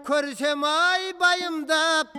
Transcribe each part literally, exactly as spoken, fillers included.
көрсем ай байымдап,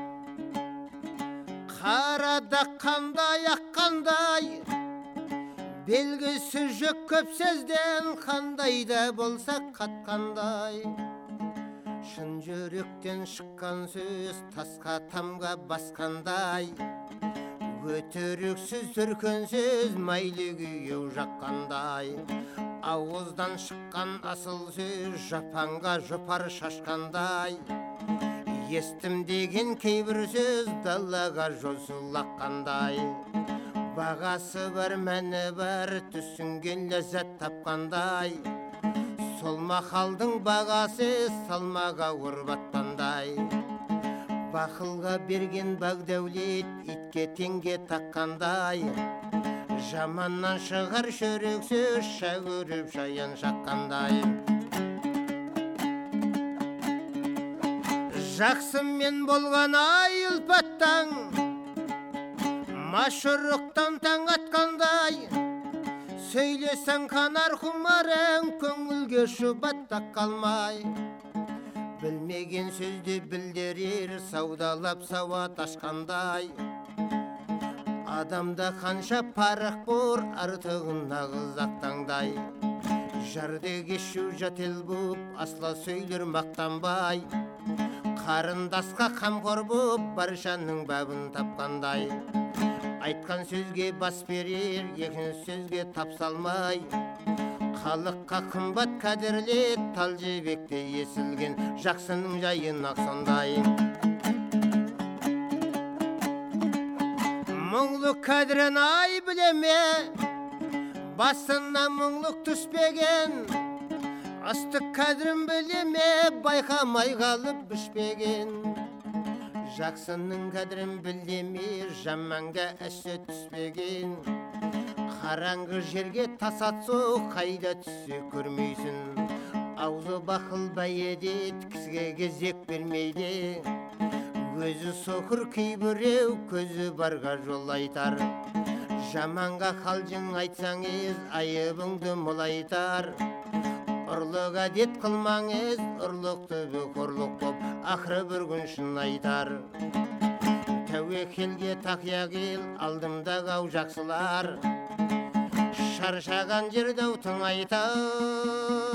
қарада қандай аққандай, белгісі жүк көп сөзден, қандай да болса қатқандай. Шын жүректен шыққан сөз тасқа тамға басқандай, өтіріксіз үркен сөз майлы күйеу жаққандай. Ауыздан шыққан асыл сөз жапанға жұпар шашқандай, естім деген кейбір сөз далаға жосылаққандай. Бағасы бар, мәні бар, түсінген ләззат тапқандай. Сол мақалдың бағасы салмаға урбатқандай. Бақылға берген бақ дәулет итке теңге таққандай. Жаманнан шығар шөрек сөз шәгіріп шаян шаққандай. Жақсымен болған ай ұлпаттан, машұрықтан таң атқандай. Сөйлесең қанар құмарың, көңілге шұбаттақ қалмай. Білмеген сөзді білдерер, саудалап сауат ашқандай. Адамда қанша парық бор, артығын нағыз ақтаңдай. Жарды кешу жател боп, асла сөйлер мақтанбай. Қарындасқа қамқор боп, баршаның бабын тапқандай. Айтқан сөзге бас берер, екінші сөзге тапсалмай. Халыққа қымбат қадірлет, тал жебекте есілген, жақсының жайын ақ сондай. Мұңлық қадірін ай білеме, басына мұңлық түспеген. Астық қадірін білеме, байқамай қалып бішпеген. Жақсының қадірін білеме, жаманға әсі түспеген. Қараңғы жерге тас атсо, қайда түссе көрмейсін. Аузы бақыл байедет, кісіге кезек бермейді. Өзі соқыр кейбіреу, көзі барға жол айтар. Жаманға қалжың айтсаңыз, айыбыңды молайтар. Ұрлық әдет қылмаңыз, ұрлық түбі қорлық боп, ақыры бір күн шын айтар. Тәуекелге тақия кел, алдымдағы ау жақсылар. Шаршаған жерде тың айтар.